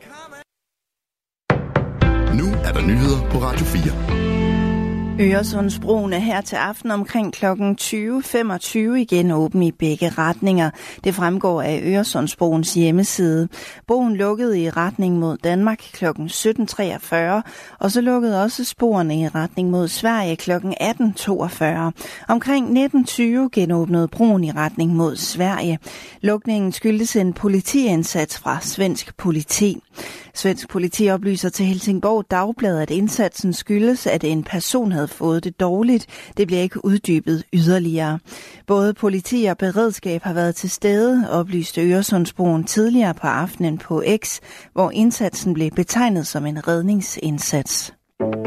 Nu er der nyheder på Radio 4. Øresundsbroen er her til aften omkring kl. 20.25 igen åben i begge retninger. Det fremgår af Øresundsbroens hjemmeside. Broen lukkede i retning mod Danmark kl. 17.43, og så lukkede også sporene i retning mod Sverige kl. 18.42. Omkring 19.20 genåbnede broen i retning mod Sverige. Lukningen skyldtes en politiindsats fra svensk politi. Svensk politi oplyser til Helsingborg Dagblad, at indsatsen skyldes, at en person havde fået det dårligt. Det bliver ikke uddybet yderligere. Både politi og beredskab har været til stede, oplyste Øresundsbroen tidligere på aftenen på X, hvor indsatsen blev betegnet som en redningsindsats.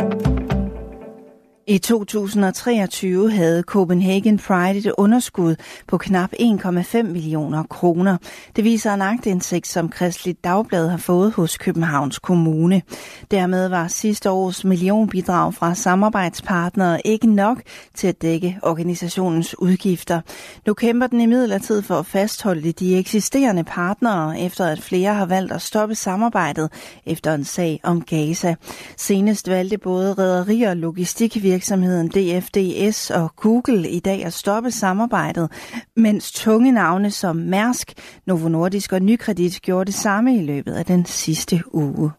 I 2023 havde Copenhagen Pride et underskud på knap 1,5 millioner kroner. Det viser en aktindsigt, som Kristeligt Dagblad har fået hos Københavns Kommune. Dermed var sidste års millionbidrag fra samarbejdspartnere ikke nok til at dække organisationens udgifter. Nu kæmper den imidlertid for at fastholde de eksisterende partnere, efter at flere har valgt at stoppe samarbejdet efter en sag om Gaza. Senest valgte både rederier og logistikvirksomheder DFDS og Google i dag at stoppe samarbejdet, mens tunge navne som Mærsk, Novo Nordisk og Nykredit gjorde det samme i løbet af den sidste uge.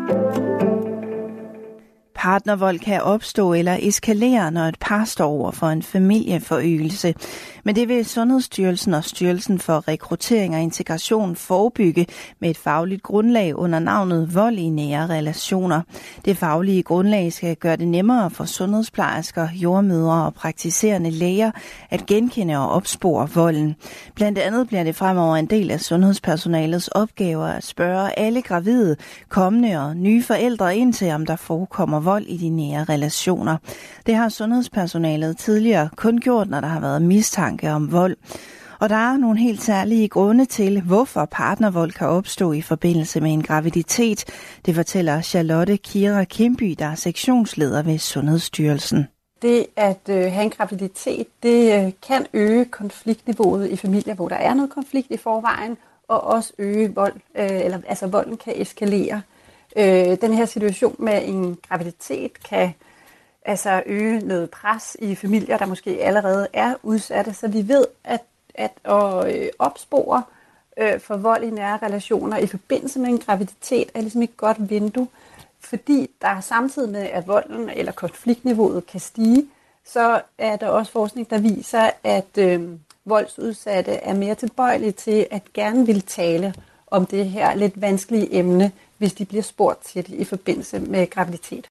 Partnervold kan opstå eller eskalere, når et par står over for en familieforøgelse. Men det vil Sundhedsstyrelsen og Styrelsen for Rekruttering og Integration forebygge med et fagligt grundlag under navnet vold i nære relationer. Det faglige grundlag skal gøre det nemmere for sundhedsplejersker, jordmødre og praktiserende læger at genkende og opspore volden. Blandt andet bliver det fremover en del af sundhedspersonalets opgaver at spørge alle gravide, kommende og nye forældre ind til, om der forekommer vold i de nære relationer. Det har sundhedspersonalet tidligere kun gjort, når der har været mistanke om vold. Og der er nogle helt særlige grunde til, hvorfor partnervold kan opstå i forbindelse med en graviditet. Det fortæller Charlotte Kira Kimby, der er sektionsleder ved Sundhedsstyrelsen. Det at have en graviditet, det kan øge konfliktniveauet i familier, hvor der er noget konflikt i forvejen, og også øge vold, altså volden kan eskalere. Den her situation med en graviditet kan altså øge noget pres i familier, der måske allerede er udsatte, så vi ved, at opspore for vold i nære relationer i forbindelse med en graviditet er ligesom et godt vindue, fordi der samtidig med, at volden eller konfliktniveauet kan stige, så er der også forskning, der viser, at voldsudsatte er mere tilbøjelige til at gerne vil tale om det her lidt vanskelige emne, hvis de bliver spurgt til det i forbindelse med graviditet.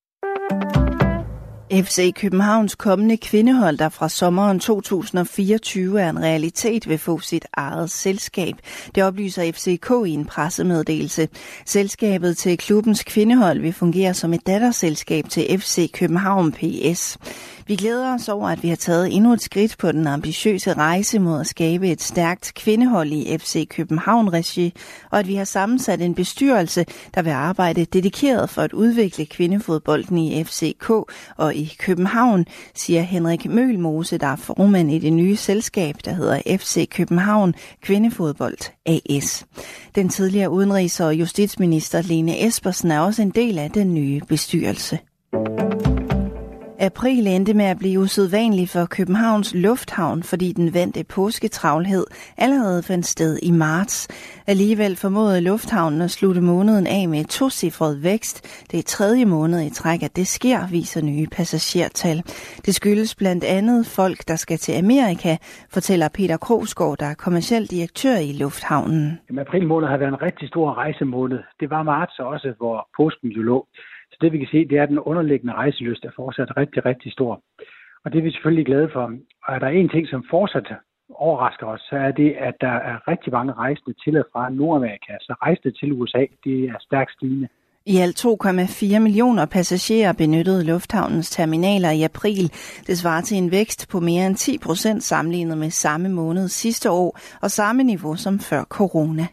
FC Københavns kommende kvindehold, der fra sommeren 2024 er en realitet, vil få sit eget selskab. Det oplyser FCK i en pressemeddelelse. Selskabet til klubbens kvindehold vil fungere som et datterselskab til FC København PS. Vi glæder os over, at vi har taget endnu et skridt på den ambitiøse rejse mod at skabe et stærkt kvindehold i FC København-regi, og at vi har sammensat en bestyrelse, der vil arbejde dedikeret for at udvikle kvindefodbolden i FCK og i København, siger Henrik Mølmose, der er formand i det nye selskab, der hedder FC København Kvindefodbold AS. Den tidligere udenrigs- og justitsminister Lene Espersen er også en del af den nye bestyrelse. April endte med at blive usædvanlig for Københavns Lufthavn, fordi den ventede påsketravlhed allerede fandt sted i marts. Alligevel formåede lufthavnen at slutte måneden af med tocifret vækst. Det er 3. måned i træk, at det sker, viser nye passagertal. Det skyldes blandt andet folk, der skal til Amerika, fortæller Peter Krogsgaard, der er kommerciel direktør i lufthavnen. April måned har været en rigtig stor rejsemåned. Det var marts også, hvor påsken jo lå. Så det vi kan se, det er, at den underliggende rejselyst er fortsat rigtig, rigtig stor. Og det er vi selvfølgelig glade for. Og er der en ting, som fortsat overrasker os, så er det, at der er rigtig mange rejsende til og fra Nordamerika. Så rejsende til USA, det er stærkt stigende. I alt 2,4 millioner passagerer benyttede lufthavnens terminaler i april. Det svarer til en vækst på mere end 10% sammenlignet med samme måned sidste år og samme niveau som før corona.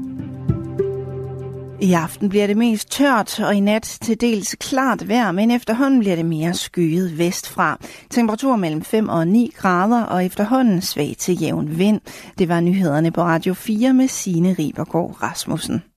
I aften bliver det mest tørt, og i nat til dels klart vejr, men efterhånden bliver det mere skyet vestfra. Temperatur mellem 5 og 9 grader, og efterhånden svag til jævn vind. Det var nyhederne på Radio 4 med Signe Ribergaard Rasmussen.